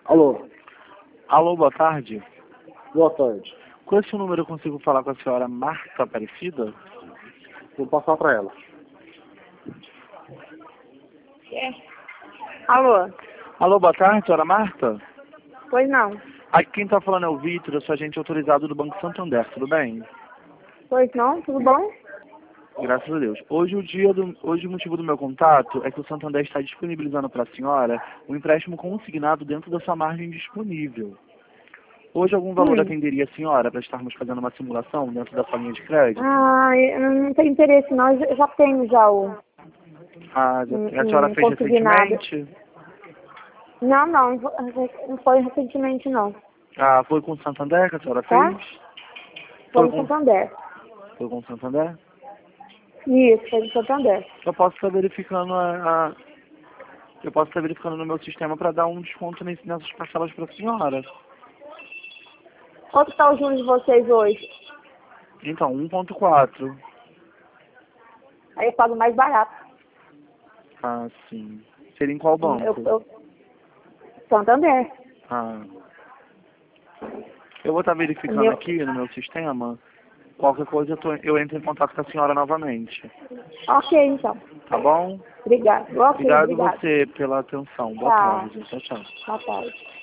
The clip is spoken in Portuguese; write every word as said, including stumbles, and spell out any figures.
Alô, Alô, boa tarde. boa tarde. Com esse número eu consigo falar com a senhora Marta Aparecida? Vou passar para ela. É. Alô? Alô, boa tarde, senhora Marta? Pois não. Aqui quem está falando é o Vitor, eu sou agente autorizado do Banco Santander, tudo bem? Pois não, tudo bom? Graças a Deus. Hoje o dia do, hoje o motivo do meu contato é que o Santander está disponibilizando para a senhora um empréstimo consignado dentro da sua margem disponível. Hoje algum valor Hum. atenderia a senhora para estarmos fazendo uma simulação dentro da sua linha de crédito? Ah, eu não tenho interesse não, eu já tenho já o Ah, já- um, a senhora um fez consignado. recentemente? Não, não, não foi recentemente não, Ah, foi com o Santander que a senhora tá? fez? Foi Foi no com, Santander. foi com o Santander? Isso, foi no Santander. Eu posso estar verificando a, a- eu posso estar verificando no meu sistema para dar um desconto nesse- nessas parcelas para a senhora. Quanto está o juros de vocês hoje? Então, um ponto quatro. Aí eu pago mais barato. Ah, sim. Seria em qual Eu, banco? eu, Santander. Ah. Eu vou estar verificando Meu... aqui no meu sistema. Qualquer coisa eu, tô, eu entro em contato com a senhora novamente. Ok, então. Tá bom? Obrigado. Ok, Obrigado obrigado. você pela atenção. Boa Tchau. tarde. Tchau, tchau. Boa tarde.